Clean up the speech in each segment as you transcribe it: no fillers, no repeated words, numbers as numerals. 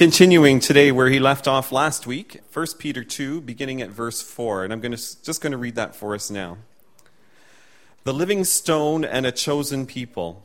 Continuing today where he left off last week, 1 Peter 2, beginning at verse 4, and I'm just going to read that for us now. The living stone and a chosen people.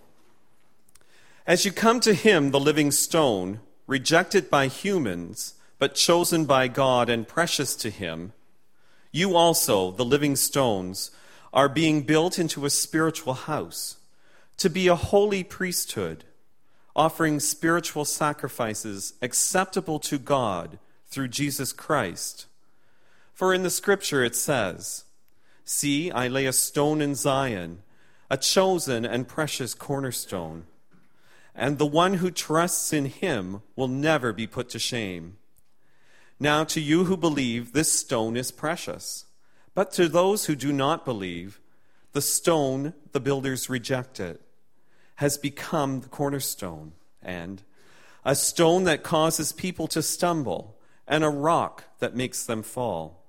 As you come to him, the living stone, rejected by humans, but chosen by God and precious to him, you also, the living stones, are being built into a spiritual house, to be a holy priesthood, offering spiritual sacrifices acceptable to God through Jesus Christ. For in the scripture it says, "See, I lay a stone in Zion, a chosen and precious cornerstone, and the one who trusts in him will never be put to shame." Now to you who believe, this stone is precious. But to those who do not believe, the stone the builders rejected has become the cornerstone, and a stone that causes people to stumble, and a rock that makes them fall.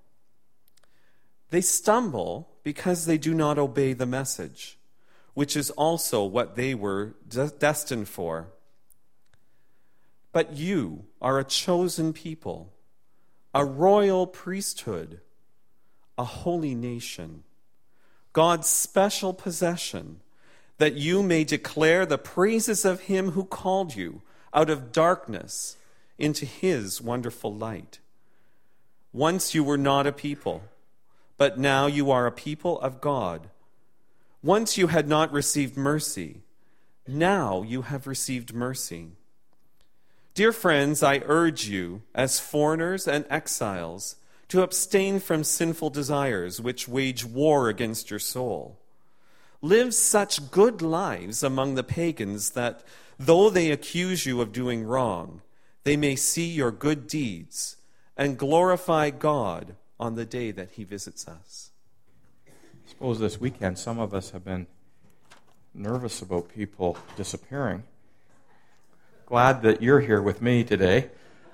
They stumble because they do not obey the message, which is also what they were destined for. But you are a chosen people, a royal priesthood, a holy nation, God's special possession, that you may declare the praises of him who called you out of darkness into his wonderful light. Once you were not a people, but now you are a people of God. Once you had not received mercy, now you have received mercy. Dear friends, I urge you, as foreigners and exiles, to abstain from sinful desires which wage war against your soul. Live such good lives among the pagans that, though they accuse you of doing wrong, they may see your good deeds and glorify God on the day that he visits us. I suppose this weekend some of us have been nervous about people disappearing. Glad that you're here with me today.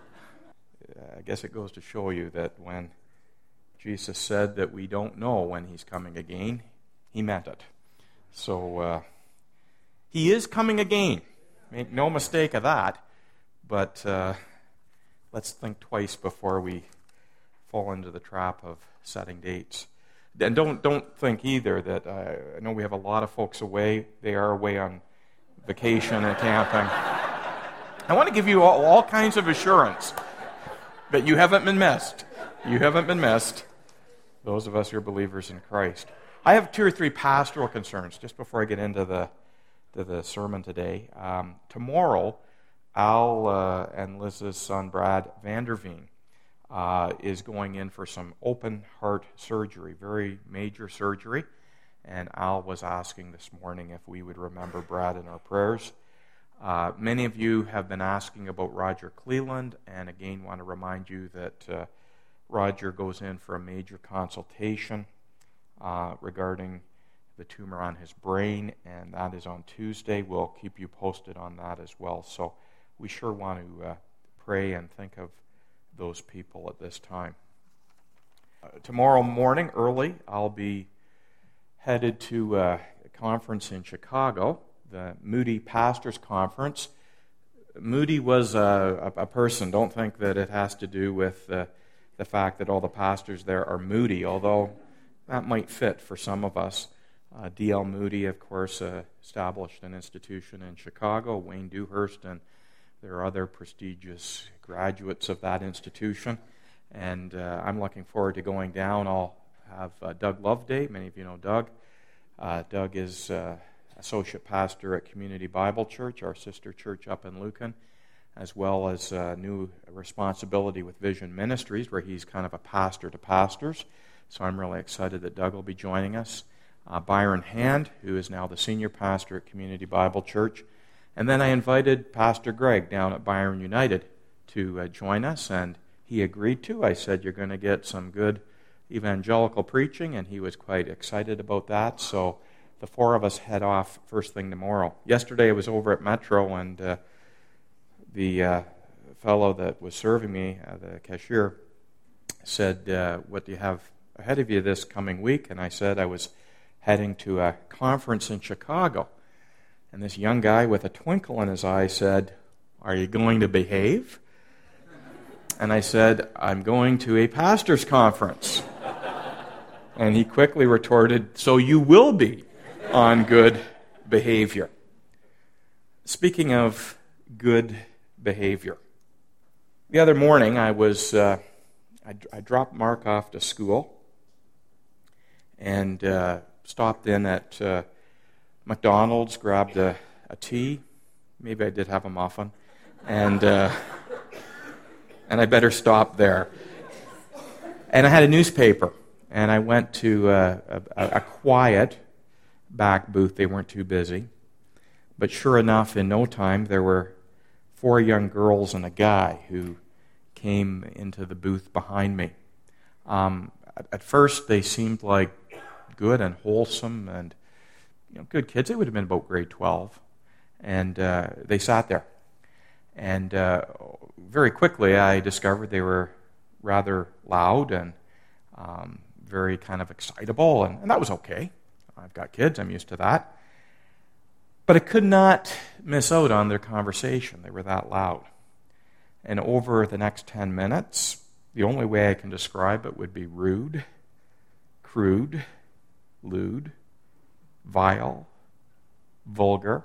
I guess it goes to show you that when Jesus said that we don't know when he's coming again, he meant it. So he is coming again. Make no mistake of that. But let's think twice before we fall into the trap of setting dates. And don't think either that I know we have a lot of folks away. They are away on vacation and camping. I want to give you all kinds of assurance that you haven't been missed. You haven't been missed, those of us who are believers in Christ. I have 2 or 3 pastoral concerns just before I get into the sermon today. Tomorrow, Al and Liz's son, Brad Vanderveen, is going in for some open heart surgery, very major surgery. And Al was asking this morning if we would remember Brad in our prayers. Many of you have been asking about Roger Cleland, and again want to remind you that Roger goes in for a major consultation regarding the tumor on his brain, and that is on Tuesday. We'll keep you posted on that as well. So we sure want to pray and think of those people at this time. Tomorrow morning, early, I'll be headed to a conference in Chicago, the Moody Pastors Conference. Moody was a person. Don't think that it has to do with the fact that all the pastors there are moody, although that might fit for some of us. D.L. Moody, of course, established an institution in Chicago. Wayne Dewhurst, and there are other prestigious graduates of that institution. And I'm looking forward to going down. I'll have Doug Loveday. Many of you know Doug. Doug is associate pastor at Community Bible Church, our sister church up in Lucan, as well as a new responsibility with Vision Ministries, where he's kind of a pastor to pastors. So I'm really excited that Doug will be joining us. Byron Hand, who is now the senior pastor at Community Bible Church. And then I invited Pastor Greg down at Byron United to join us, and he agreed to. I said, you're going to get some good evangelical preaching, and he was quite excited about that. So the 4 of us head off first thing tomorrow. Yesterday I was over at Metro, and the fellow that was serving me, the cashier, said, what do you have ahead of you this coming week? And I said I was heading to a conference in Chicago. And this young guy with a twinkle in his eye said, are you going to behave? And I said, "I'm going to a pastor's conference." And he quickly retorted, "So you will be on good behavior." Speaking of good behavior, the other morning I dropped Mark off to school and stopped in at McDonald's, grabbed a tea. Maybe I did have a muffin, and I better stop there. And I had a newspaper, and I went to a quiet back booth. They weren't too busy. But sure enough, in no time, there were 4 young girls and a guy who came into the booth behind me. At first, they seemed like good and wholesome and good kids. They would have been about grade 12. And they sat there. And very quickly, I discovered they were rather loud and very kind of excitable, and that was okay. I've got kids, I'm used to that. But I could not miss out on their conversation. They were that loud. And over the next 10 minutes, the only way I can describe it would be rude, crude, lewd, vile, vulgar.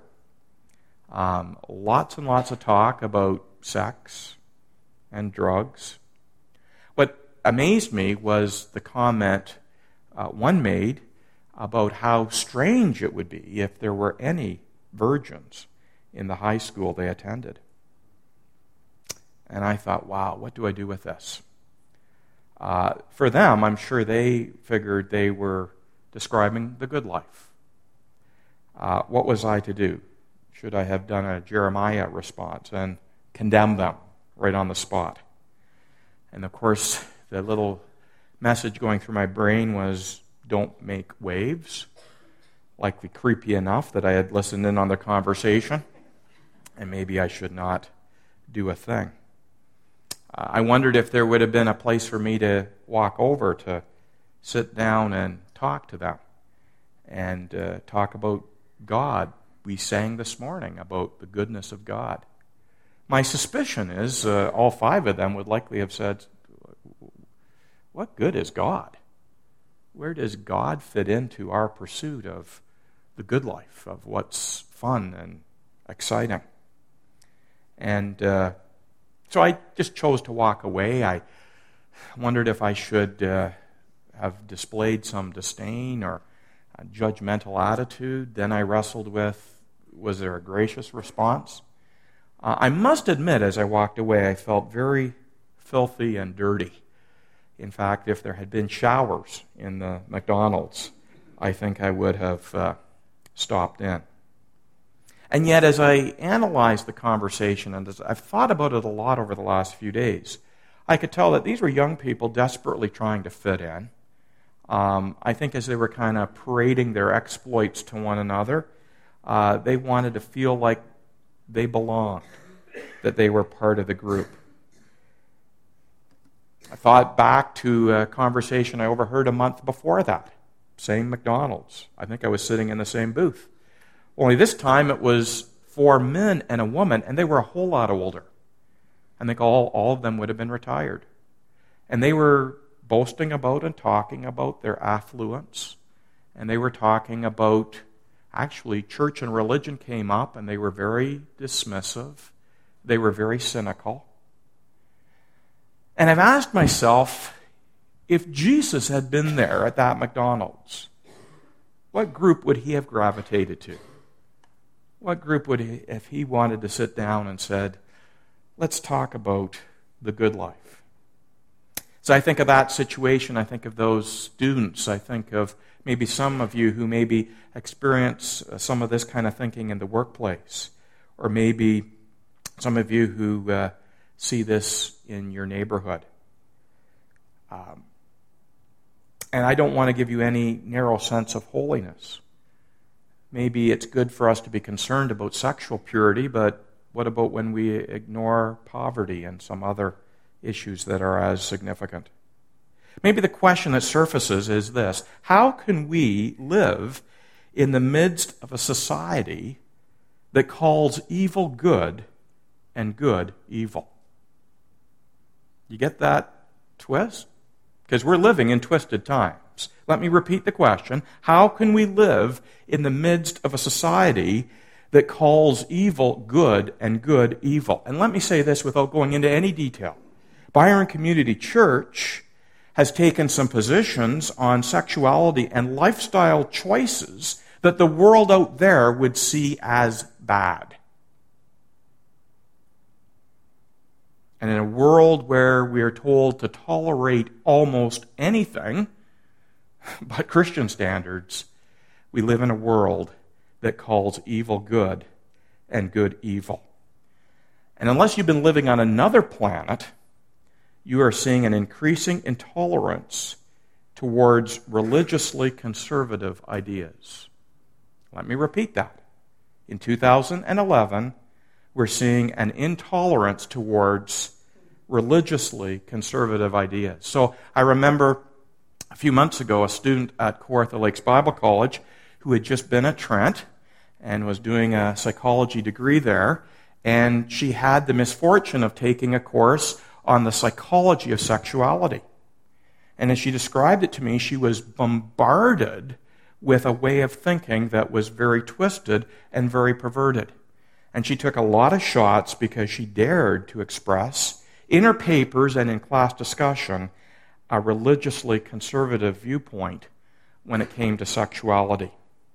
Lots and lots of talk about sex and drugs. What amazed me was the comment one made about how strange it would be if there were any virgins in the high school they attended. And I thought, wow, what do I do with this? For them, I'm sure they figured they were describing the good life. What was I to do? Should I have done a Jeremiah response and condemned them right on the spot? And of course, the little message going through my brain was, don't make waves. Likely creepy enough that I had listened in on the conversation, and maybe I should not do a thing. I wondered if there would have been a place for me to walk over to sit down and talk to them and talk about God. We sang this morning about the goodness of God. My suspicion is all 5 of them would likely have said, what good is God? Where does God fit into our pursuit of the good life, of what's fun and exciting? And so I just chose to walk away. I wondered if I should have displayed some disdain or a judgmental attitude. Then I wrestled with, was there a gracious response? I must admit, as I walked away, I felt very filthy and dirty. In fact, if there had been showers in the McDonald's, I think I would have stopped in. And yet, as I analyzed the conversation, and as I've thought about it a lot over the last few days, I could tell that these were young people desperately trying to fit in. I think as they were kind of parading their exploits to one another, they wanted to feel like they belonged, that they were part of the group. I thought back to a conversation I overheard a month before that. Same McDonald's. I think I was sitting in the same booth. Only this time it was 4 men and a woman, and they were a whole lot older. I think all of them would have been retired. And they were boasting about and talking about their affluence. And they were talking about, actually, church and religion came up, and they were very dismissive. They were very cynical. And I've asked myself, if Jesus had been there at that McDonald's, what group would he have gravitated to? What group would he, if he wanted to sit down and said, let's talk about the good life? So I think of that situation, I think of those students, I think of maybe some of you who maybe experience some of this kind of thinking in the workplace, or maybe some of you who see this in your neighborhood. And I don't want to give you any narrow sense of holiness. Maybe it's good for us to be concerned about sexual purity, but what about when we ignore poverty and some other issues that are as significant? Maybe the question that surfaces is this: how can we live in the midst of a society that calls evil good and good evil? You get that twist? Because we're living in twisted times. Let me repeat the question. How can we live in the midst of a society that calls evil good and good evil? And let me say this without going into any detail. Byron Community Church has taken some positions on sexuality and lifestyle choices that the world out there would see as bad. And in a world where we are told to tolerate almost anything but Christian standards, we live in a world that calls evil good and good evil. And unless you've been living on another planet, you are seeing an increasing intolerance towards religiously conservative ideas. Let me repeat that. In 2011, we're seeing an intolerance towards religiously conservative ideas. So I remember a few months ago a student at Kawartha Lakes Bible College who had just been at Trent and was doing a psychology degree there, and she had the misfortune of taking a course on the psychology of sexuality. And as she described it to me, she was bombarded with a way of thinking that was very twisted and very perverted. And she took a lot of shots because she dared to express in her papers and in class discussion a religiously conservative viewpoint when it came to sexuality.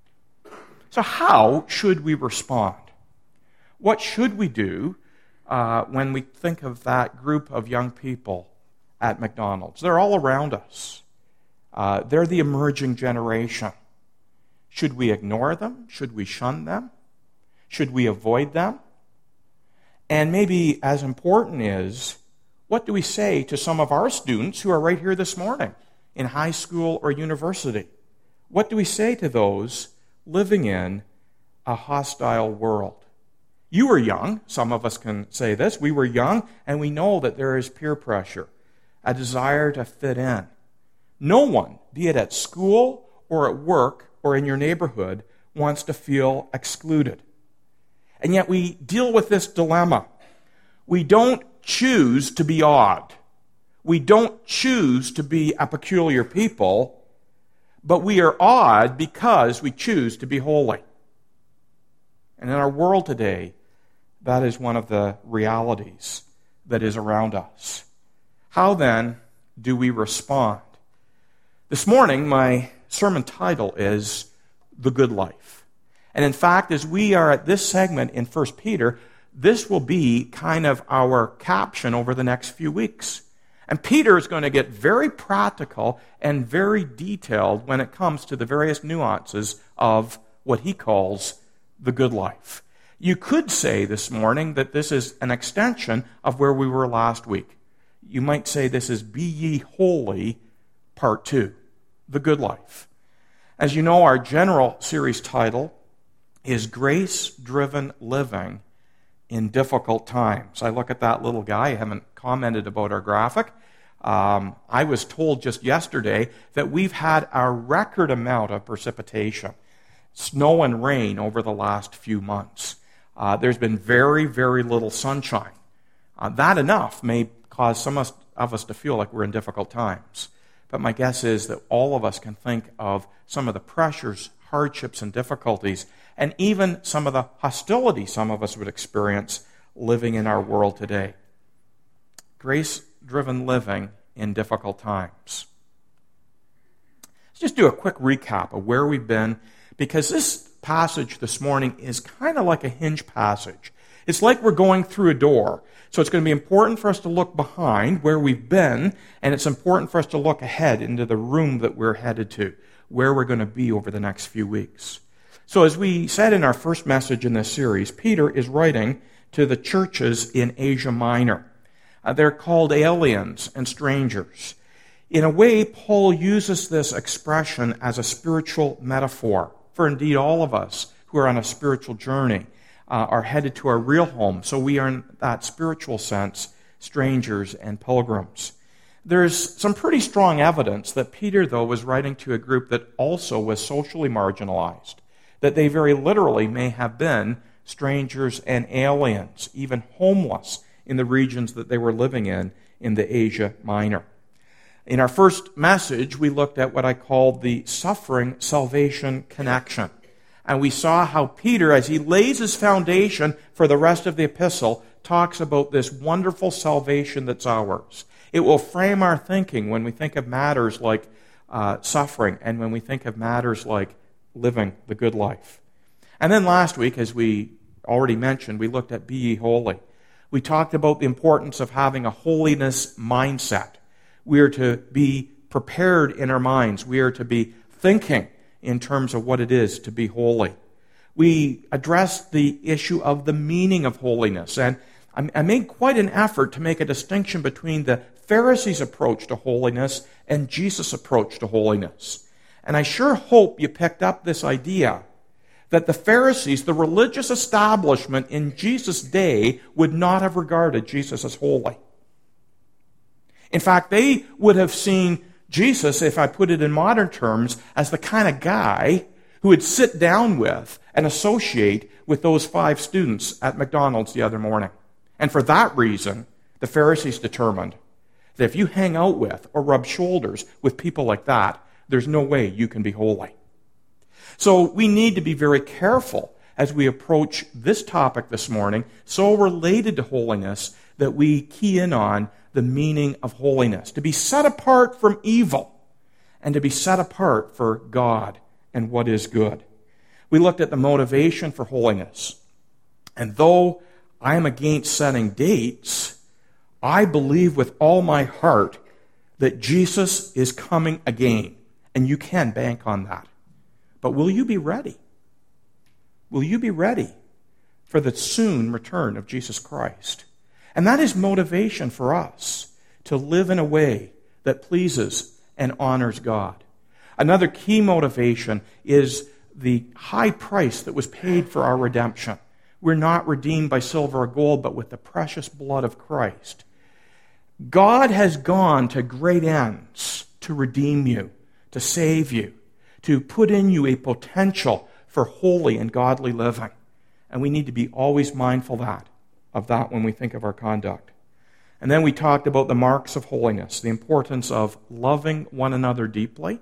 So how should we respond? What should we do when we think of that group of young people at McDonald's? They're all around us. They're the emerging generation. Should we ignore them? Should we shun them? Should we avoid them? And maybe as important is, what do we say to some of our students who are right here this morning in high school or university? What do we say to those living in a hostile world? You were young. Some of us can say this. We were young, and we know that there is peer pressure, a desire to fit in. No one, be it at school or at work or in your neighborhood, wants to feel excluded. And yet we deal with this dilemma. We don't choose to be odd. We don't choose to be a peculiar people, but we are odd because we choose to be holy. And in our world today, that is one of the realities that is around us. How then do we respond? This morning, my sermon title is The Good Life. And in fact, as we are at this segment in 1 Peter, this will be kind of our caption over the next few weeks. And Peter is going to get very practical and very detailed when it comes to the various nuances of what he calls the good life. You could say this morning that this is an extension of where we were last week. You might say this is Be Ye Holy, Part 2, the good life. As you know, our general series title is Grace-Driven Living in Difficult Times. I look at that little guy. I haven't commented about our graphic. I was told just yesterday that we've had a record amount of precipitation, snow and rain over the last few months. There's been very, very little sunshine. That enough may cause some of us to feel like we're in difficult times. But my guess is that all of us can think of some of the pressures, hardships, and difficulties, and even some of the hostility some of us would experience living in our world today. Grace-driven living in difficult times. Let's just do a quick recap of where we've been, because this passage this morning is kind of like a hinge passage. It's like we're going through a door. So it's going to be important for us to look behind where we've been, and it's important for us to look ahead into the room that we're headed to, where we're going to be over the next few weeks. So as we said in our first message in this series, Peter is writing to the churches in Asia Minor. They're called aliens and strangers. In a way, Paul uses this expression as a spiritual metaphor, for indeed all of us who are on a spiritual journey are headed to our real home. So we are, in that spiritual sense, strangers and pilgrims. There's some pretty strong evidence that Peter, though, was writing to a group that also was socially marginalized, that they very literally may have been strangers and aliens, even homeless in the regions that they were living in the Asia Minor. In our first message, we looked at what I called the suffering-salvation connection. And we saw how Peter, as he lays his foundation for the rest of the epistle, talks about this wonderful salvation that's ours. It will frame our thinking when we think of matters like suffering and when we think of matters like living the good life. And then last week, as we already mentioned, we looked at Be Ye Holy. We talked about the importance of having a holiness mindset. We are to be prepared in our minds. We are to be thinking in terms of what it is to be holy. We addressed the issue of the meaning of holiness, and I made quite an effort to make a distinction between the Pharisees' approach to holiness and Jesus' approach to holiness. And I sure hope you picked up this idea that the Pharisees, the religious establishment in Jesus' day, would not have regarded Jesus as holy. In fact, they would have seen Jesus, if I put it in modern terms, as the kind of guy who would sit down with and associate with those 5 students at McDonald's the other morning. And for that reason, the Pharisees determined that if you hang out with or rub shoulders with people like that, there's no way you can be holy. So we need to be very careful as we approach this topic this morning, so related to holiness, that we key in on the meaning of holiness, to be set apart from evil and to be set apart for God and what is good. We looked at the motivation for holiness. And though I am against setting dates, I believe with all my heart that Jesus is coming again, and you can bank on that. But will you be ready? Will you be ready for the soon return of Jesus Christ? And that is motivation for us to live in a way that pleases and honors God. Another key motivation is the high price that was paid for our redemption. We're not redeemed by silver or gold, but with the precious blood of Christ. God has gone to great ends to redeem you, to save you, to put in you a potential for holy and godly living. And we need to be always mindful of that when we think of our conduct. And then we talked about the marks of holiness, the importance of loving one another deeply.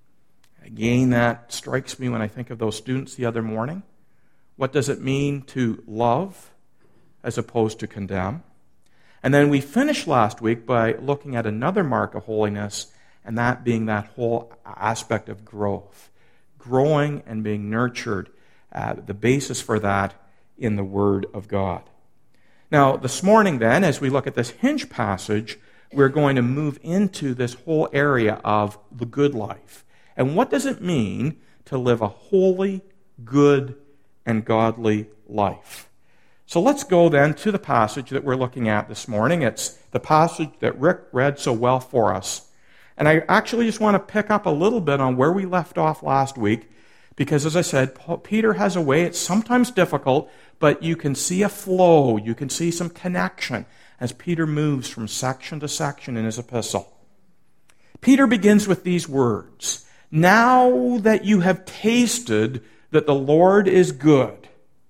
Again, that strikes me when I think of those students the other morning. What does it mean to love as opposed to condemn? And then we finished last week by looking at another mark of holiness, and that being that whole aspect of growth. Growing and being nurtured, the basis for that in the Word of God. Now, this morning then, as we look at this hinge passage, we're going to move into this whole area of the good life. And what does it mean to live a holy, good, and godly life? So let's go then to the passage that we're looking at this morning. It's the passage that Rick read so well for us. And I actually just want to pick up a little bit on where we left off last week, because as I said, Peter has a way, it's sometimes difficult, but you can see a flow, you can see some connection as Peter moves from section to section in his epistle. Peter begins with these words, "Now that you have tasted that the Lord is good,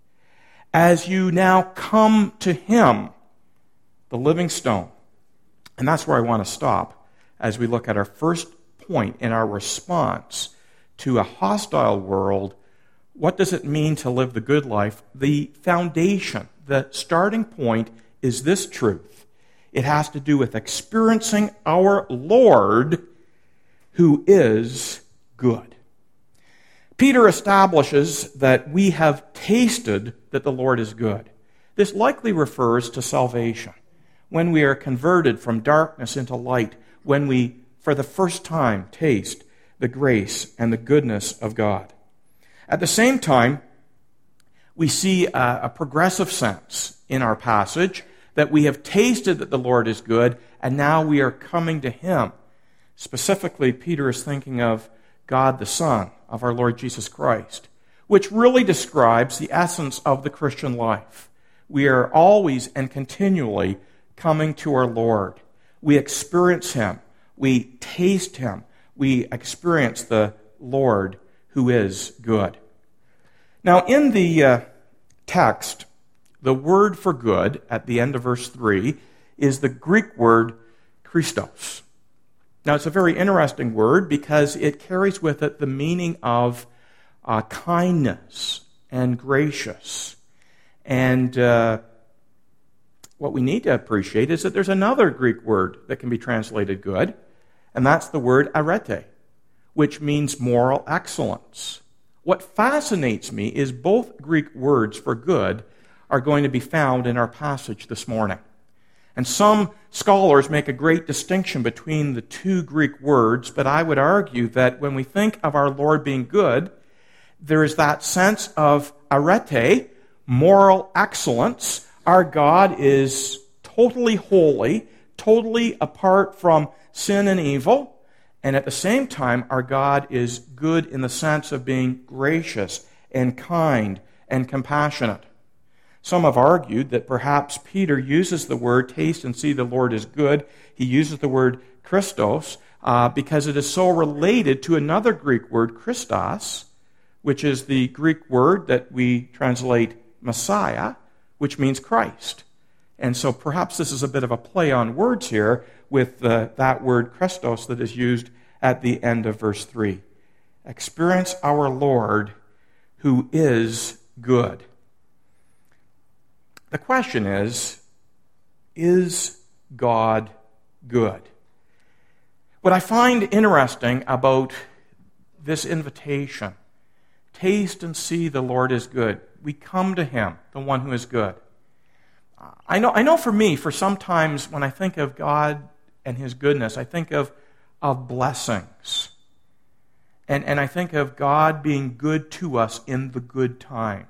as you now come to Him, the living stone." And that's where I want to stop as we look at our first point in our response to a hostile world. What does it mean to live the good life? The foundation, the starting point is this truth. It has to do with experiencing our Lord who is good. Peter establishes that we have tasted that the Lord is good. This likely refers to salvation, when we are converted from darkness into light, when we, for the first time, taste the grace and the goodness of God. At the same time, we see a progressive sense in our passage that we have tasted that the Lord is good, and now we are coming to Him. Specifically, Peter is thinking of God the Son, of our Lord Jesus Christ, which really describes the essence of the Christian life. We are always and continually coming to our Lord. We experience Him. We taste Him. We experience the Lord who is good. Now, in the text, The word for good at the end of verse 3 is the Greek word Christos. Now, it's a very interesting word because it carries with it the meaning of kindness and gracious. And what we need to appreciate is that there's another Greek word that can be translated good, and that's the word arete, which means moral excellence. What fascinates me is both Greek words for good are going to be found in our passage this morning. And some scholars make a great distinction between the two Greek words, but I would argue that when we think of our Lord being good, there is that sense of arete, moral excellence. Our God is totally holy, totally apart from sin and evil, and at the same time, our God is good in the sense of being gracious and kind and compassionate. Some have argued that perhaps Peter uses the word taste and see the Lord is good. He uses the word Christos because it is so related to another Greek word, Christos, which is the Greek word that we translate Messiah, which means Christ. And so perhaps this is a bit of a play on words here with that word Christos that is used at the end of verse 3. Experience our Lord who is good. The question is God good? What I find interesting about this invitation, taste and see the Lord is good. We come to Him, the one who is good. I know for me, for sometimes when I think of God and His goodness, I think of blessings. And I think of God being good to us in the good times.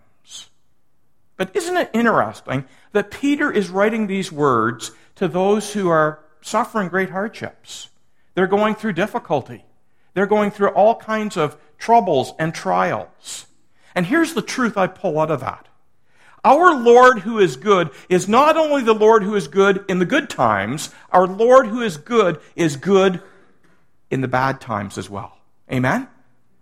But isn't it interesting that Peter is writing these words to those who are suffering great hardships? They're going through difficulty. They're going through all kinds of troubles and trials. And here's the truth I pull out of that. Our Lord who is good is not only the Lord who is good in the good times, our Lord who is good in the bad times as well. Amen?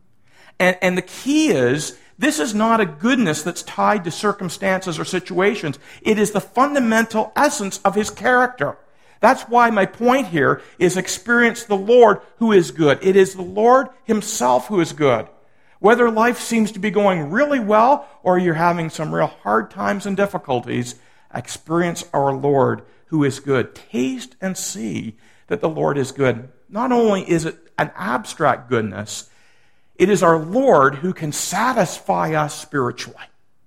And the key is, this is not a goodness that's tied to circumstances or situations. It is the fundamental essence of His character. That's why my point here is experience the Lord who is good. It is the Lord Himself who is good. Whether life seems to be going really well or you're having some real hard times and difficulties, experience our Lord who is good. Taste and see that the Lord is good. Not only is it an abstract goodness, it is our Lord who can satisfy us spiritually.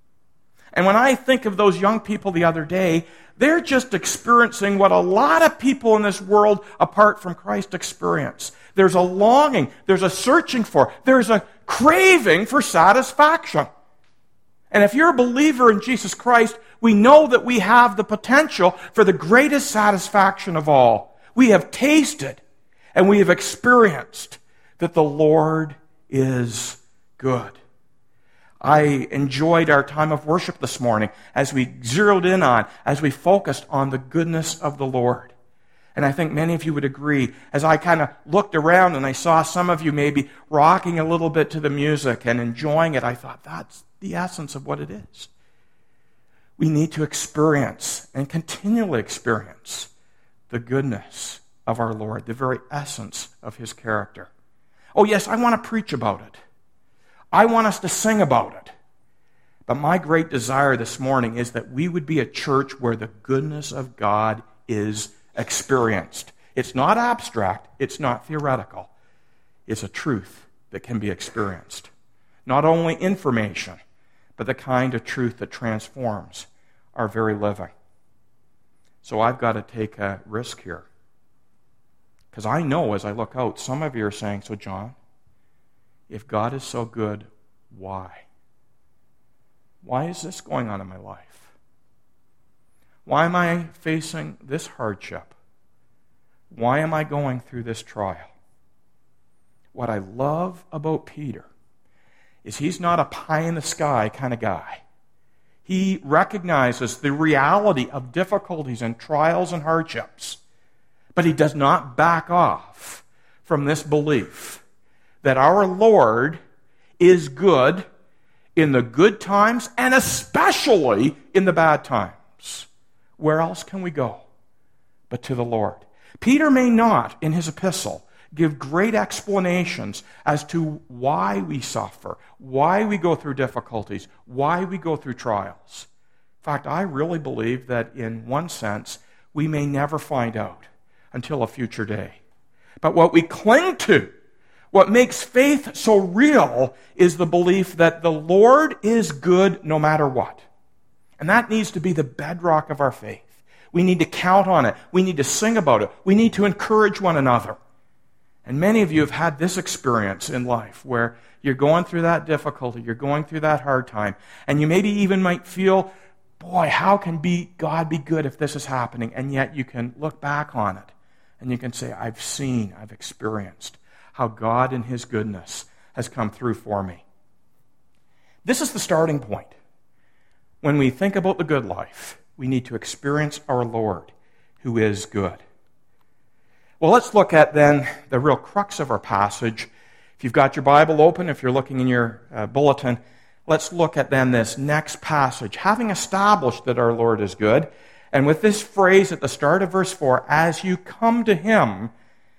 And when I think of those young people the other day, they're just experiencing what a lot of people in this world apart from Christ experience. There's a longing, there's a searching for, there's a craving for satisfaction. And if you're a believer in Jesus Christ, we know that we have the potential for the greatest satisfaction of all. We have tasted and we have experienced that the Lord is good. I enjoyed our time of worship this morning as we zeroed in on, as we focused on the goodness of the Lord. And I think many of you would agree, as I kind of looked around and I saw some of you maybe rocking a little bit to the music and enjoying it, I thought that's the essence of what it is. We need to experience and continually experience the goodness of our Lord, the very essence of His character. Oh yes, I want to preach about it. I want us to sing about it. But my great desire this morning is that we would be a church where the goodness of God is experienced. It's not abstract. It's not theoretical. It's a truth that can be experienced. Not only information, but the kind of truth that transforms our very living. So I've got to take a risk here. Because I know as I look out, some of you are saying, so John, if God is so good, why? Why is this going on in my life? Why am I facing this hardship? Why am I going through this trial? What I love about Peter is he's not a pie-in-the-sky kind of guy. He recognizes the reality of difficulties and trials and hardships. But he does not back off from this belief that our Lord is good in the good times and especially in the bad times. Where else can we go but to the Lord? Peter may not, in his epistle, give great explanations as to why we suffer, why we go through difficulties, why we go through trials. In fact, I really believe that in one sense, we may never find out until a future day. But what we cling to, what makes faith so real, is the belief that the Lord is good no matter what. And that needs to be the bedrock of our faith. We need to count on it. We need to sing about it. We need to encourage one another. And many of you have had this experience in life where you're going through that difficulty, you're going through that hard time, and you maybe even might feel, boy, how can God be good if this is happening? And yet you can look back on it and you can say, I've seen, I've experienced how God in His goodness has come through for me. This is the starting point. When we think about the good life, we need to experience our Lord, who is good. Well, let's look at then the real crux of our passage. If you've got your Bible open, if you're looking in your bulletin, let's look at then this next passage. Having established that our Lord is good, and with this phrase at the start of verse 4, as you come to Him,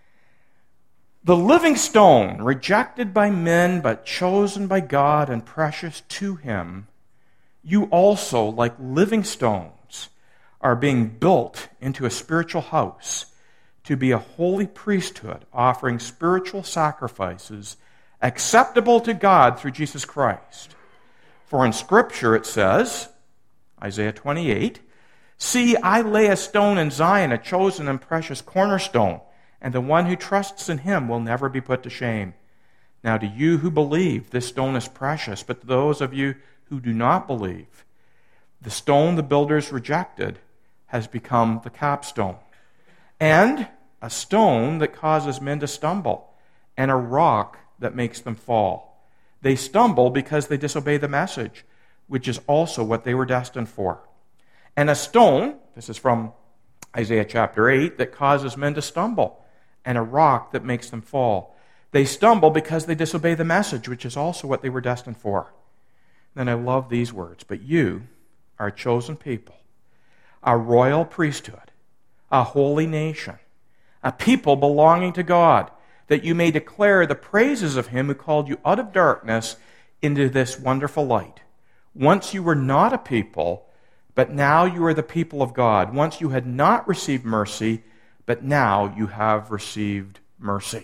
the living stone, rejected by men but chosen by God and precious to Him, you also, like living stones, are being built into a spiritual house to be a holy priesthood, offering spiritual sacrifices acceptable to God through Jesus Christ. For in Scripture it says, Isaiah 28, see, I lay a stone in Zion, a chosen and precious cornerstone, and the one who trusts in Him will never be put to shame. Now to you who believe, this stone is precious, but to those of you who do not believe, the stone the builders rejected has become the capstone, and a stone that causes men to stumble, and a rock that makes them fall. They stumble because they disobey the message, which is also what they were destined for. And a stone, this is from Isaiah chapter 8, that causes men to stumble, and a rock that makes them fall. They stumble because they disobey the message, which is also what they were destined for. Then I love these words, but you are a chosen people, a royal priesthood, a holy nation, a people belonging to God, that you may declare the praises of Him who called you out of darkness into this wonderful light. Once you were not a people, but now you are the people of God. Once you had not received mercy, but now you have received mercy.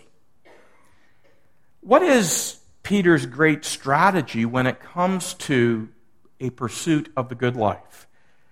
What is Peter's great strategy when it comes to a pursuit of the good life?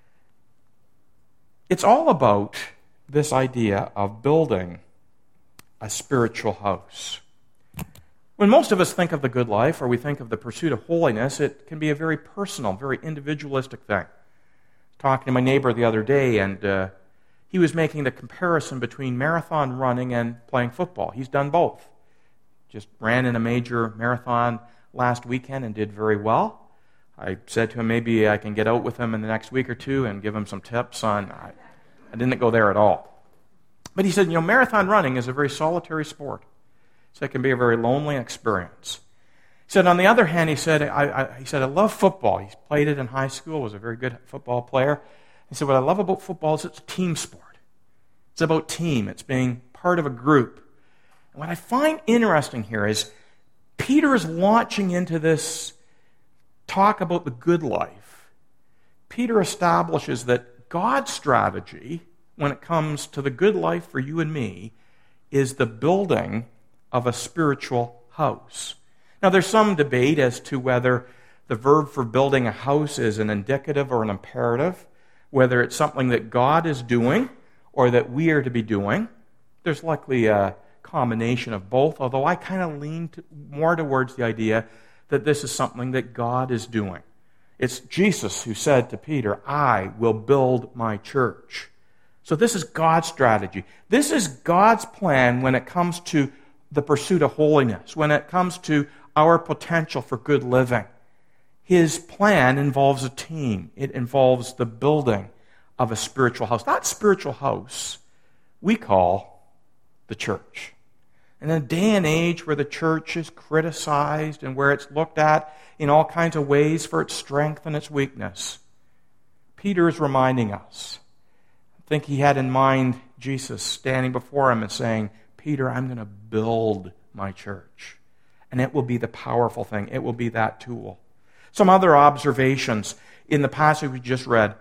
It's all about this idea of building a spiritual house. When most of us think of the good life, or we think of the pursuit of holiness, it can be a very personal, very individualistic thing. Talking to my neighbor the other day, and he was making the comparison between marathon running and playing football. He's done both. Just ran in a major marathon last weekend and did very well. I said to him, maybe I can get out with him in the next week or two and give him some tips on... I didn't go there at all. But he said, marathon running is a very solitary sport. So it can be a very lonely experience. He said, on the other hand, he said, I love football. He played it in high school, was a very good football player. He said, what I love about football is it's a team sport. It's about team. It's being part of a group. And what I find interesting here is Peter is launching into this talk about the good life. Peter establishes that God's strategy, when it comes to the good life for you and me, is the building of a spiritual house. Now, there's some debate as to whether the verb for building a house is an indicative or an imperative, whether it's something that God is doing or that we are to be doing. There's likely a combination of both, although I kind of lean more towards the idea that this is something that God is doing. It's Jesus who said to Peter, I will build my church. So this is God's strategy. This is God's plan when it comes to the pursuit of holiness, when it comes to our potential for good living. His plan involves a team. It involves the building of a spiritual house. That spiritual house we call the church. In a day and age where the church is criticized and where it's looked at in all kinds of ways for its strength and its weakness, Peter is reminding us. I think he had in mind Jesus standing before him and saying, Peter, I'm going to build my church. And it will be the powerful thing. It will be that tool. Some other observations in the passage we just read.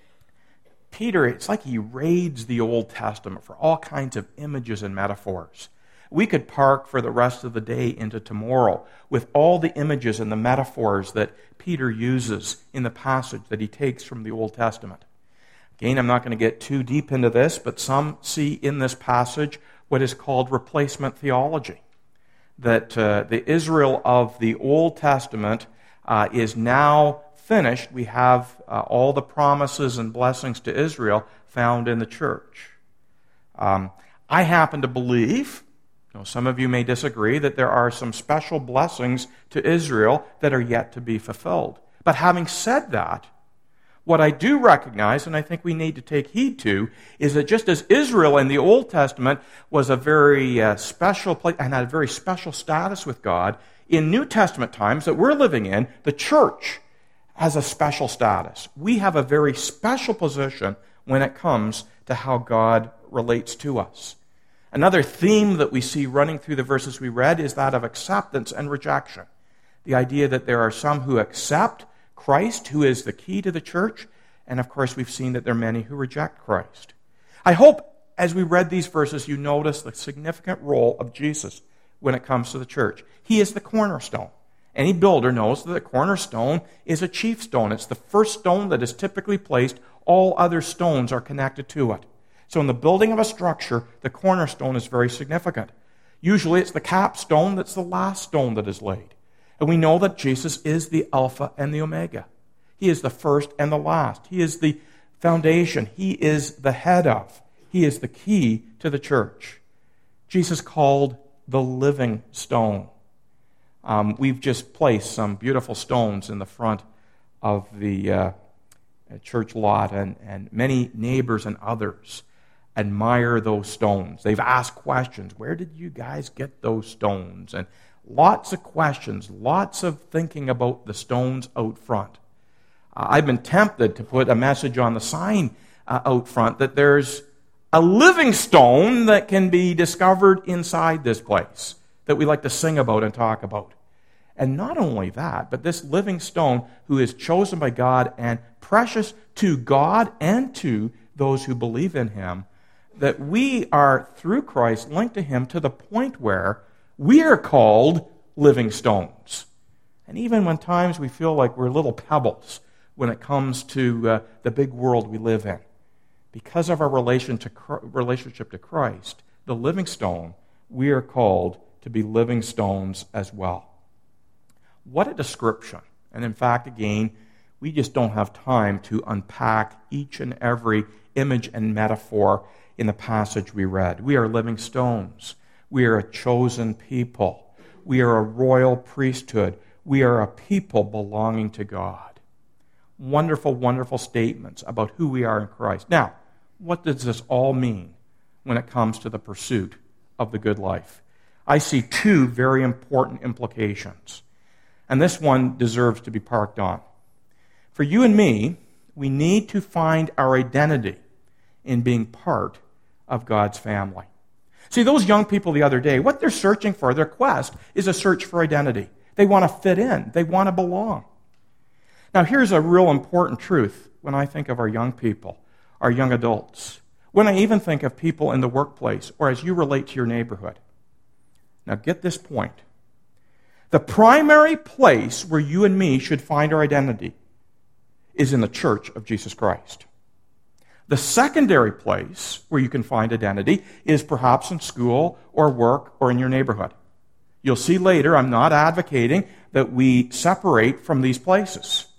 Peter, it's like he raids the Old Testament for all kinds of images and metaphors. We could park for the rest of the day into tomorrow with all the images and the metaphors that Peter uses in the passage that he takes from the Old Testament. Again, I'm not going to get too deep into this, but some see in this passage what is called replacement theology. That the Israel of the Old Testament is now finished. We have all the promises and blessings to Israel found in the church. I happen to believe, some of you may disagree, that there are some special blessings to Israel that are yet to be fulfilled. But having said that, what I do recognize, and I think we need to take heed to, is that just as Israel in the Old Testament was a very special place and had a very special status with God, in New Testament times that we're living in, the church has a special status. We have a very special position when it comes to how God relates to us. Another theme that we see running through the verses we read is that of acceptance and rejection. The idea that there are some who accept Christ, who is the key to the church, and of course we've seen that there are many who reject Christ. I hope as we read these verses you notice the significant role of Jesus when it comes to the church. He is the cornerstone. Any builder knows that the cornerstone is a chief stone. It's the first stone that is typically placed. All other stones are connected to it. So in the building of a structure, the cornerstone is very significant. Usually it's the capstone that's the last stone that is laid. And we know that Jesus is the Alpha and the Omega. He is the first and the last. He is the foundation. He is the head of. He is the key to the church. Jesus called the living stone. We've just placed some beautiful stones in the front of the church lot, and many neighbors and others admire those stones. They've asked questions. Where did you guys get those stones? And lots of questions, lots of thinking about the stones out front. I've been tempted to put a message on the sign out front that there's a living stone that can be discovered inside this place that we like to sing about and talk about. And not only that, but this living stone who is chosen by God and precious to God and to those who believe in Him, that we are, through Christ, linked to Him to the point where we are called living stones. And even when times we feel like we're little pebbles when it comes to the big world we live in, because of our relationship to Christ, the living stone, we are called to be living stones as well. What a description. And in fact, again, we just don't have time to unpack each and every image and metaphor in the passage we read. We are living stones. We are a chosen people. We are a royal priesthood. We are a people belonging to God. Wonderful, wonderful statements about who we are in Christ. Now, what does this all mean when it comes to the pursuit of the good life? I see two very important implications. And this one deserves to be parked on. For you and me, we need to find our identity in being part of God's family. See, those young people the other day, what they're searching for, their quest, is a search for identity. They want to fit in. They want to belong. Now, here's a real important truth when I think of our young people, our young adults, when I even think of people in the workplace or as you relate to your neighborhood. Now, get this point. The primary place where you and me should find our identity is in the church of Jesus Christ. The secondary place where you can find identity is perhaps in school or work or in your neighborhood. You'll see later, I'm not advocating that we separate from these places.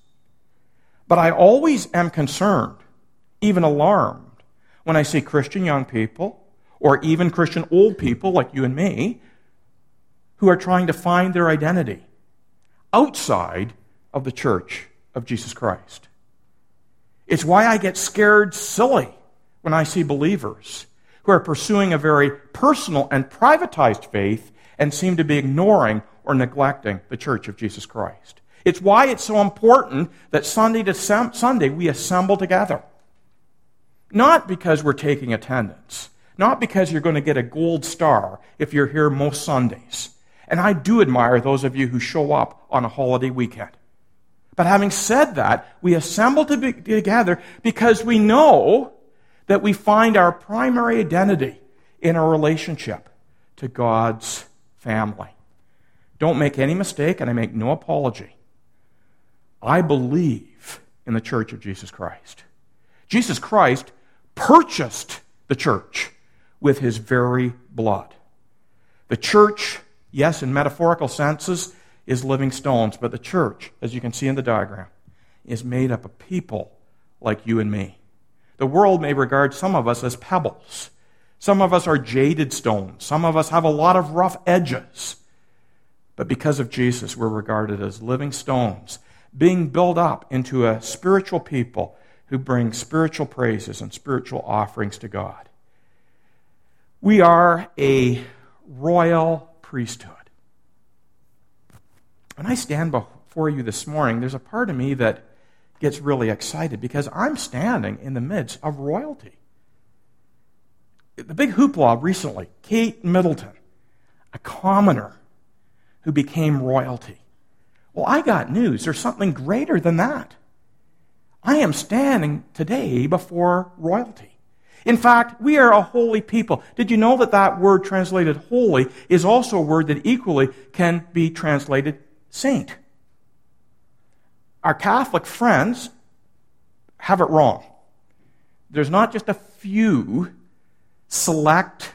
But I always am concerned, even alarmed, when I see Christian young people or even Christian old people like you and me who are trying to find their identity outside of the church of Jesus Christ. It's why I get scared silly when I see believers who are pursuing a very personal and privatized faith and seem to be ignoring or neglecting the Church of Jesus Christ. It's why it's so important that Sunday to Sunday we assemble together. Not because we're taking attendance. Not because you're going to get a gold star if you're here most Sundays. And I do admire those of you who show up on a holiday weekend. But having said that, we assemble together because we know that we find our primary identity in our relationship to God's family. Don't make any mistake, and I make no apology. I believe in the Church of Jesus Christ. Jesus Christ purchased the church with his very blood. The church, yes, in metaphorical senses, is living stones, but the church, as you can see in the diagram, is made up of people like you and me. The world may regard some of us as pebbles. Some of us are jaded stones. Some of us have a lot of rough edges. But because of Jesus, we're regarded as living stones, being built up into a spiritual people who bring spiritual praises and spiritual offerings to God. We are a royal priesthood. When I stand before you this morning, there's a part of me that gets really excited because I'm standing in the midst of royalty. The big hoopla recently, Kate Middleton, a commoner who became royalty. Well, I got news. There's something greater than that. I am standing today before royalty. In fact, we are a holy people. Did you know that that word translated holy is also a word that equally can be translated saint? Our Catholic friends have it wrong. There's not just a few select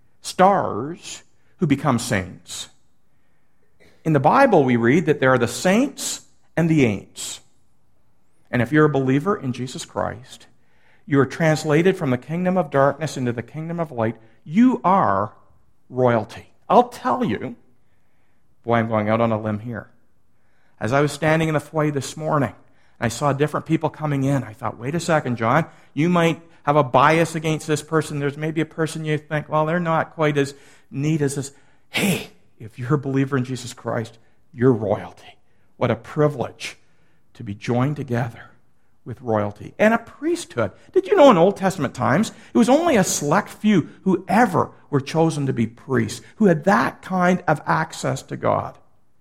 stars who become saints. In the Bible, we read that there are the saints and the ain'ts. And if you're a believer in Jesus Christ, you are translated from the kingdom of darkness into the kingdom of light. You are royalty. I'll tell you, boy, I'm going out on a limb here. As I was standing in the foyer this morning, I saw different people coming in. I thought, wait a second, John, you might have a bias against this person. There's maybe a person you think, well, they're not quite as neat as this. Hey, if you're a believer in Jesus Christ, you're royalty. What a privilege to be joined together with royalty and a priesthood. Did you know in Old Testament times, it was only a select few who ever were chosen to be priests, who had that kind of access to God.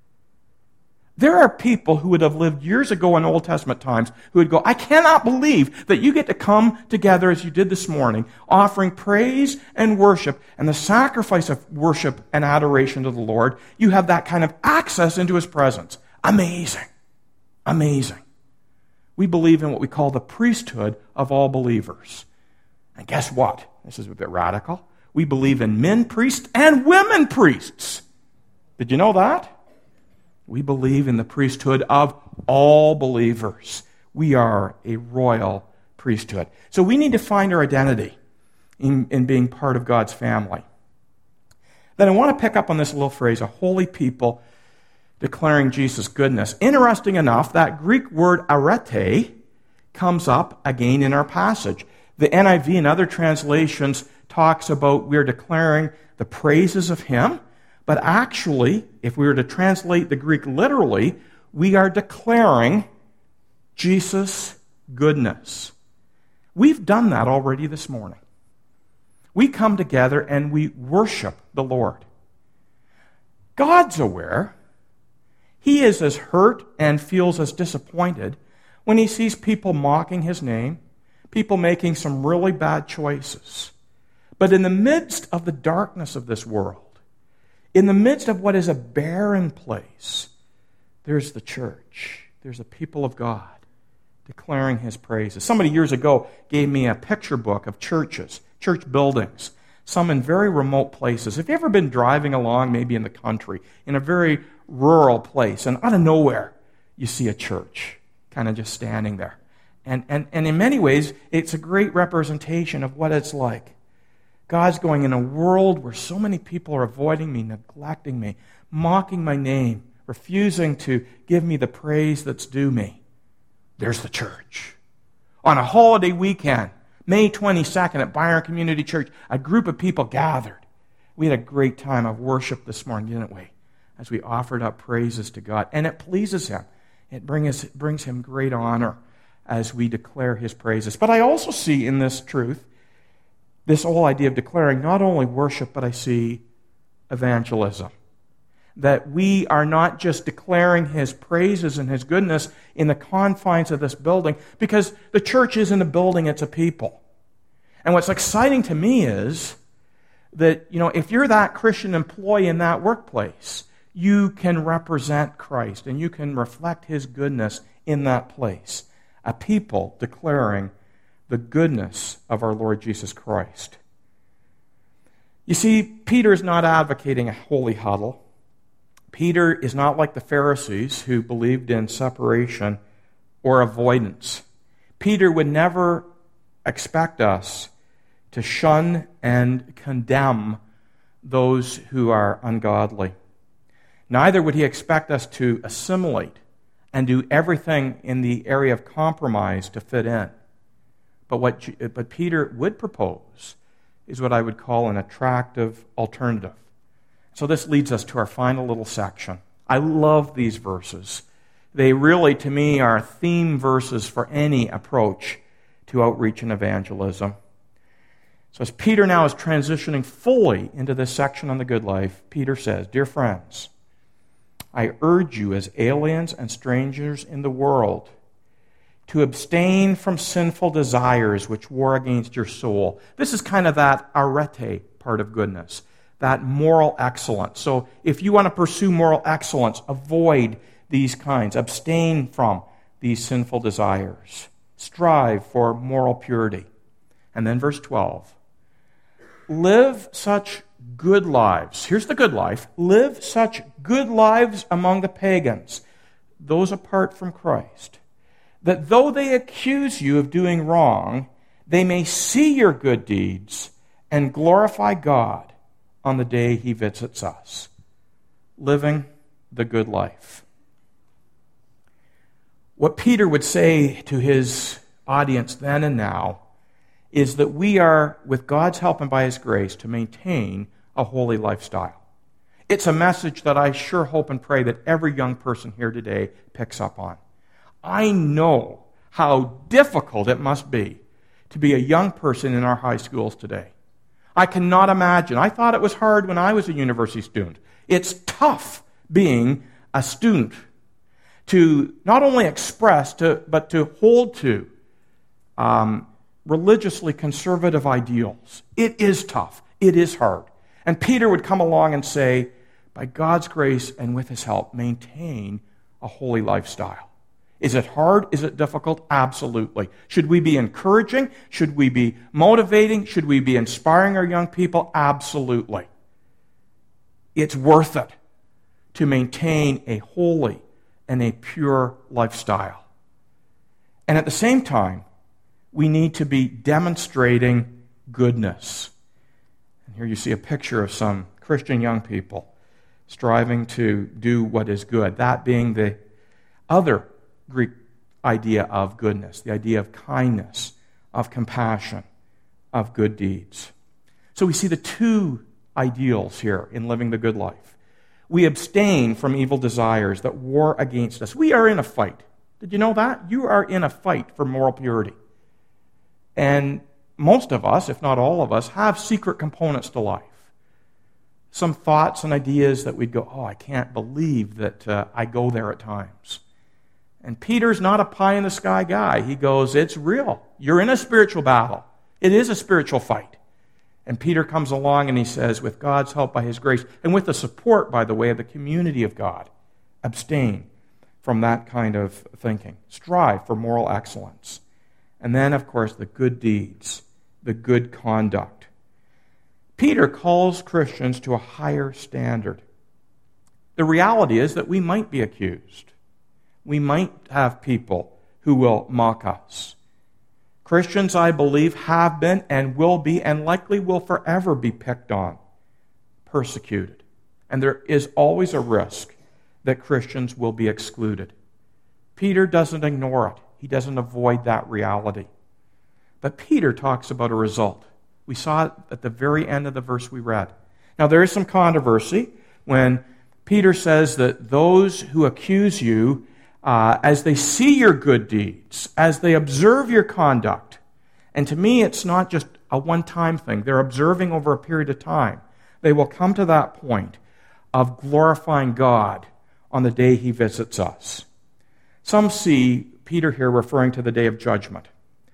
There are people who would have lived years ago in Old Testament times who would go, I cannot believe that you get to come together as you did this morning, offering praise and worship and the sacrifice of worship and adoration to the Lord. You have that kind of access into his presence. Amazing. Amazing. We believe in what we call the priesthood of all believers. And guess what? This is a bit radical. We believe in men priests and women priests. Did you know that? We believe in the priesthood of all believers. We are a royal priesthood. So we need to find our identity in being part of God's family. Then I want to pick up on this little phrase, a holy people declaring Jesus' goodness. Interesting enough, that Greek word arete comes up again in our passage. The NIV and other translations talks about we're declaring the praises of him. But actually, if we were to translate the Greek literally, we are declaring Jesus' goodness. We've done that already this morning. We come together and we worship the Lord. God's aware. He is as hurt and feels as disappointed when he sees people mocking his name, people making some really bad choices. But in the midst of the darkness of this world, in the midst of what is a barren place, there's the church. There's the people of God declaring his praises. Somebody years ago gave me a picture book of churches, church buildings, some in very remote places. Have you ever been driving along, maybe in the country, in a very rural place, and out of nowhere, you see a church kind of just standing there? And in many ways, it's a great representation of what it's like. God's going, in a world where so many people are avoiding me, neglecting me, mocking my name, refusing to give me the praise that's due me. There's the church. On a holiday weekend, May 22nd at Byron Community Church, a group of people gathered. We had a great time of worship this morning, didn't we? As we offered up praises to God. And it pleases Him. It brings Him great honor as we declare His praises. But I also see in this truth, this whole idea of declaring not only worship, but I see evangelism. That we are not just declaring His praises and His goodness in the confines of this building, because the church isn't a building, it's a people. And what's exciting to me is that, if you're that Christian employee in that workplace, you can represent Christ and you can reflect His goodness in that place. A people declaring the goodness of our Lord Jesus Christ. You see, Peter is not advocating a holy huddle. Peter is not like the Pharisees who believed in separation or avoidance. Peter would never expect us to shun and condemn those who are ungodly. Neither would he expect us to assimilate and do everything in the area of compromise to fit in. But Peter would propose is what I would call an attractive alternative. So this leads us to our final little section. I love these verses. They really, to me, are theme verses for any approach to outreach and evangelism. So as Peter now is transitioning fully into this section on the good life, Peter says, "Dear friends, I urge you as aliens and strangers in the world to abstain from sinful desires which war against your soul." This is kind of that arete part of goodness, that moral excellence. So if you want to pursue moral excellence, avoid these kinds. Abstain from these sinful desires. Strive for moral purity. And then verse 12. Live such good lives. Here's the good life. Live such good lives among the pagans, those apart from Christ, that though they accuse you of doing wrong, they may see your good deeds and glorify God on the day He visits us. Living the good life. What Peter would say to his audience then and now is that we are, with God's help and by His grace, to maintain a holy lifestyle. It's a message that I sure hope and pray that every young person here today picks up on. I know how difficult it must be to be a young person in our high schools today. I cannot imagine. I thought it was hard when I was a university student. It's tough being a student to not only express, but to hold to religiously conservative ideals. It is tough. It is hard. And Peter would come along and say, by God's grace and with His help, maintain a holy lifestyle. Is it hard? Is it difficult? Absolutely. Should we be encouraging? Should we be motivating? Should we be inspiring our young people? Absolutely. It's worth it to maintain a holy and a pure lifestyle. And at the same time, we need to be demonstrating goodness. And here you see a picture of some Christian young people striving to do what is good, that being the other Greek idea of goodness, the idea of kindness, of compassion, of good deeds. So we see the two ideals here in living the good life. We abstain from evil desires that war against us. We are in a fight. Did you know that? You are in a fight for moral purity. And most of us, if not all of us, have secret components to life. Some thoughts and ideas that we'd go, I can't believe that I go there at times. And Peter's not a pie-in-the-sky guy. He goes, it's real. You're in a spiritual battle. It is a spiritual fight. And Peter comes along and he says, with God's help by His grace, and with the support, by the way, of the community of God, abstain from that kind of thinking. Strive for moral excellence. And then, of course, the good deeds, the good conduct. Peter calls Christians to a higher standard. The reality is that we might be accused. We might have people who will mock us. Christians, I believe, have been and will be and likely will forever be picked on, persecuted. And there is always a risk that Christians will be excluded. Peter doesn't ignore it. He doesn't avoid that reality. But Peter talks about a result. We saw it at the very end of the verse we read. Now, there is some controversy when Peter says that those who accuse you, as they see your good deeds, as they observe your conduct, and to me it's not just a one-time thing. They're observing over a period of time. They will come to that point of glorifying God on the day He visits us. Some see Peter here referring to the day of judgment.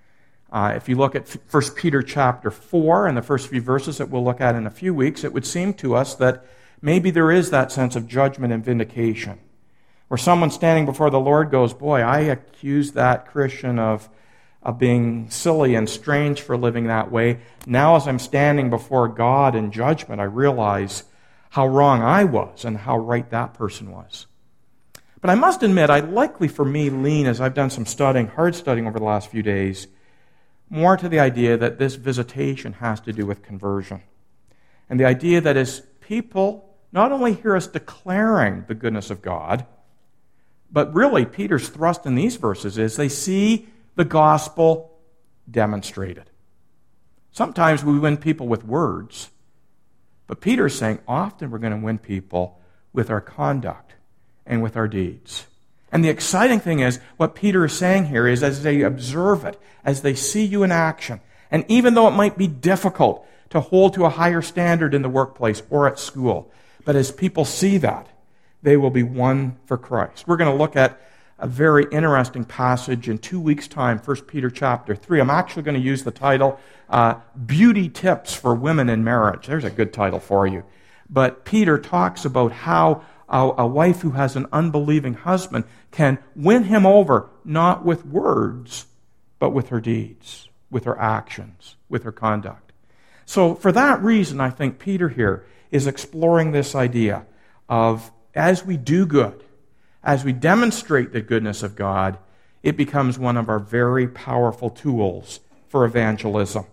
If you look at 1 Peter chapter 4 and the first few verses that we'll look at in a few weeks, it would seem to us that maybe there is that sense of judgment and vindication, where someone standing before the Lord goes, boy, I accused that Christian of being silly and strange for living that way. Now as I'm standing before God in judgment, I realize how wrong I was and how right that person was. But I must admit, I likely for me lean, as I've done some studying, hard studying over the last few days, more to the idea that this visitation has to do with conversion. And the idea that as people not only hear us declaring the goodness of God, but really Peter's thrust in these verses is they see the gospel demonstrated. Sometimes we win people with words, but Peter's saying often we're going to win people with our conduct and with our deeds. And the exciting thing is, what Peter is saying here is as they observe it, as they see you in action, and even though it might be difficult to hold to a higher standard in the workplace or at school, but as people see that, they will be won for Christ. We're going to look at a very interesting passage in 2 weeks' time, 1 Peter chapter 3. I'm actually going to use the title, Beauty Tips for Women in Marriage. There's a good title for you. But Peter talks about how a wife who has an unbelieving husband can win him over, not with words, but with her deeds, with her actions, with her conduct. So for that reason, I think Peter here is exploring this idea of as we do good, as we demonstrate the goodness of God, it becomes one of our very powerful tools for evangelism.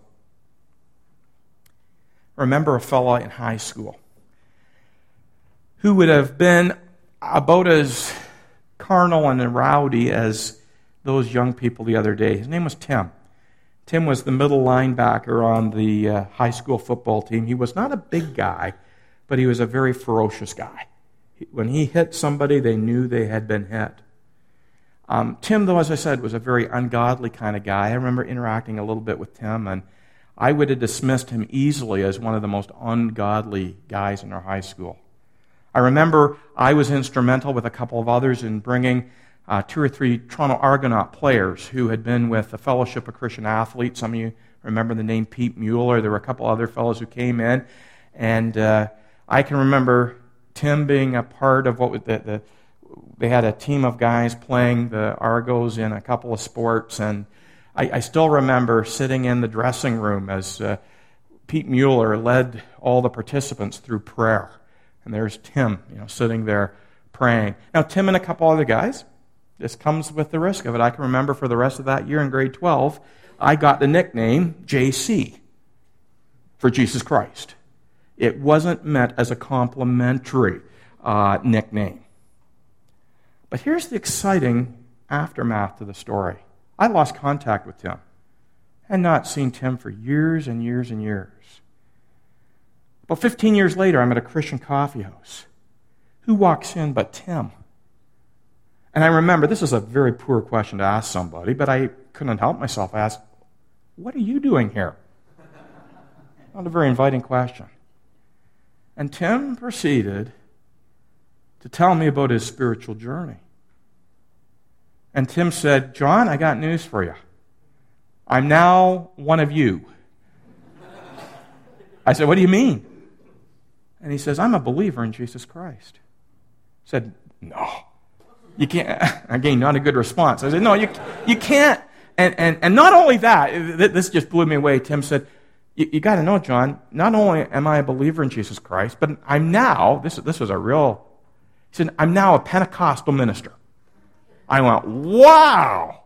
I remember a fellow in high school who would have been about as carnal and rowdy as those young people the other day. His name was Tim. Tim was the middle linebacker on the high school football team. He was not a big guy, but he was a very ferocious guy. When he hit somebody, they knew they had been hit. Tim, though, as I said, was a very ungodly kind of guy. I remember interacting a little bit with Tim, and I would have dismissed him easily as one of the most ungodly guys in our high school. I remember I was instrumental with a couple of others in bringing 2 or 3 Toronto Argonaut players who had been with the Fellowship of Christian Athletes. Some of you remember the name Pete Mueller. There were a couple other fellows who came in. And I can remember Tim being a part of what was they had a team of guys playing the Argos in a couple of sports. And I still remember sitting in the dressing room as Pete Mueller led all the participants through prayer. And there's Tim, sitting there praying. Now, Tim and a couple other guys, this comes with the risk of it. I can remember for the rest of that year in grade 12, I got the nickname JC for Jesus Christ. It wasn't meant as a complimentary nickname. But here's the exciting aftermath to the story. I lost contact with Tim. I had not seen Tim for years and years and years. About 15 years later, I'm at a Christian coffee house. Who walks in but Tim? And I remember, this is a very poor question to ask somebody, but I couldn't help myself. I asked, what are you doing here? Not a very inviting question. And Tim proceeded to tell me about his spiritual journey. And Tim said, John, I got news for you. I'm now one of you. I said, what do you mean? And he says, I'm a believer in Jesus Christ. I said, no. You can't. Again, not a good response. I said, no, you can't. And not only that, this just blew me away. Tim said, you got to know, John, not only am I a believer in Jesus Christ, but I'm now, this was a real, he said, I'm now a Pentecostal minister. I went, wow.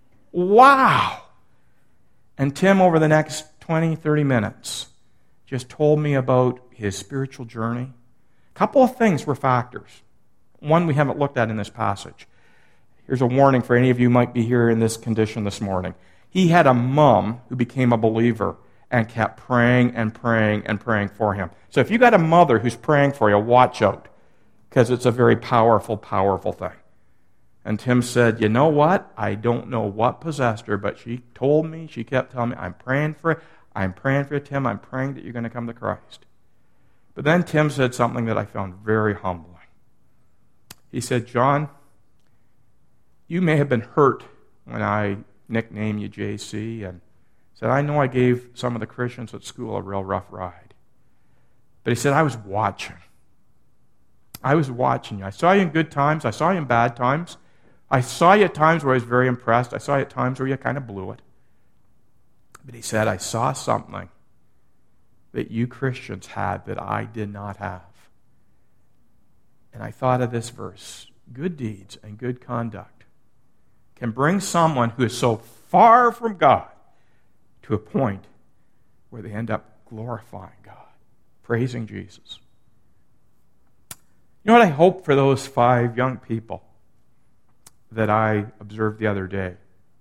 And Tim, over the next 20, 30 minutes, just told me about his spiritual journey. A couple of things were factors. One we haven't looked at in this passage. Here's a warning for any of you who might be here in this condition this morning. He had a mom who became a believer and kept praying and praying and praying for him. So if you got a mother who's praying for you, watch out, because it's a very powerful, powerful thing. And Tim said, you know what? I don't know what possessed her, but she told me, she kept telling me, I'm praying for you. I'm praying for you, Tim. I'm praying that you're going to come to Christ. But then Tim said something that I found very humbling. He said, John, you may have been hurt when I nicknamed you JC, and said, I know I gave some of the Christians at school a real rough ride. But he said, I was watching. I was watching you. I saw you in good times. I saw you in bad times. I saw you at times where I was very impressed. I saw you at times where you kind of blew it. But he said, I saw something that you Christians had that I did not have. And I thought of this verse, good deeds and good conduct can bring someone who is so far from God to a point where they end up glorifying God, praising Jesus. You know what I hope for those 5 young people that I observed the other day?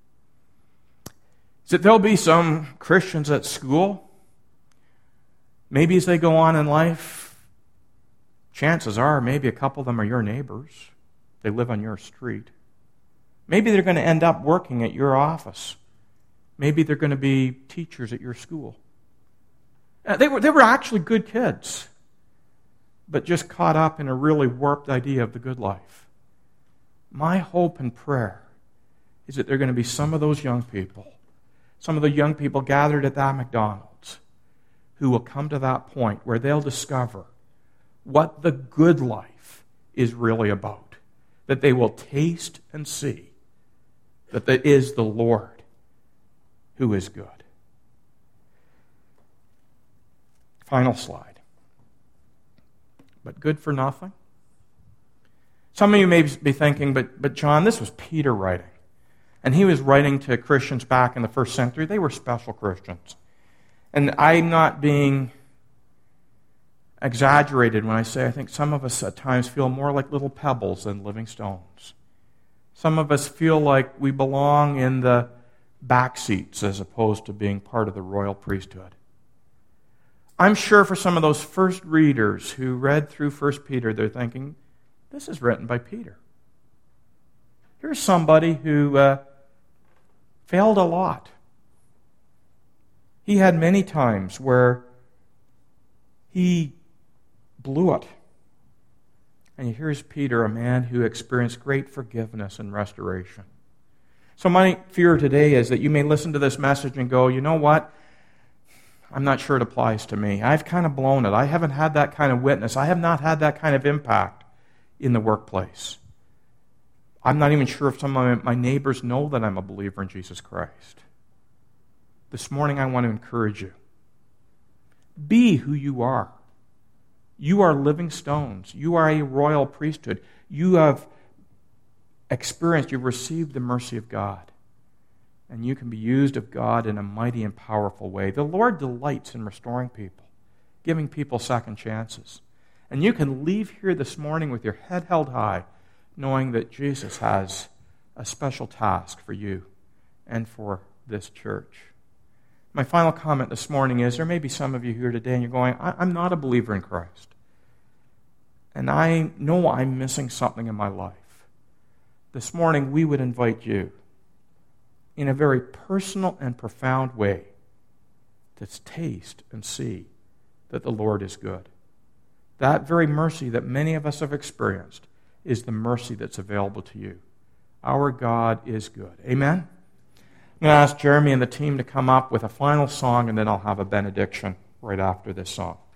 Is that there'll be some Christians at school. Maybe as they go on in life, chances are maybe a couple of them are your neighbors. They live on your street. Maybe they're going to end up working at your office. Maybe they're going to be teachers at your school. They were actually good kids, but just caught up in a really warped idea of the good life. My hope and prayer is that there are going to be some of those young people, some of the young people gathered at that McDonald's, who will come to that point where they'll discover what the good life is really about. That they will taste and see that it is the Lord who is good. Final slide. But good for nothing? Some of you may be thinking, but John, this was Peter writing. And he was writing to Christians back in the first century. They were special Christians. And I'm not being exaggerated when I say I think some of us at times feel more like little pebbles than living stones. Some of us feel like we belong in the back seats as opposed to being part of the royal priesthood. I'm sure for some of those first readers who read through 1 Peter, they're thinking, this is written by Peter. Here's somebody who failed a lot. He had many times where he blew it. And here's Peter, a man who experienced great forgiveness and restoration. So my fear today is that you may listen to this message and go, you know what? I'm not sure it applies to me. I've kind of blown it. I haven't had that kind of witness. I have not had that kind of impact in the workplace. I'm not even sure if some of my neighbors know that I'm a believer in Jesus Christ. This morning I want to encourage you. Be who you are. You are living stones. You are a royal priesthood. You have experienced, you've received the mercy of God. And you can be used of God in a mighty and powerful way. The Lord delights in restoring people, giving people second chances. And you can leave here this morning with your head held high, knowing that Jesus has a special task for you and for this church. My final comment this morning is, there may be some of you here today and you're going, I'm not a believer in Christ. And I know I'm missing something in my life. This morning we would invite you in a very personal and profound way to taste and see that the Lord is good. That very mercy that many of us have experienced is the mercy that's available to you. Our God is good. Amen? I'm going to ask Jeremy and the team to come up with a final song, and then I'll have a benediction right after this song.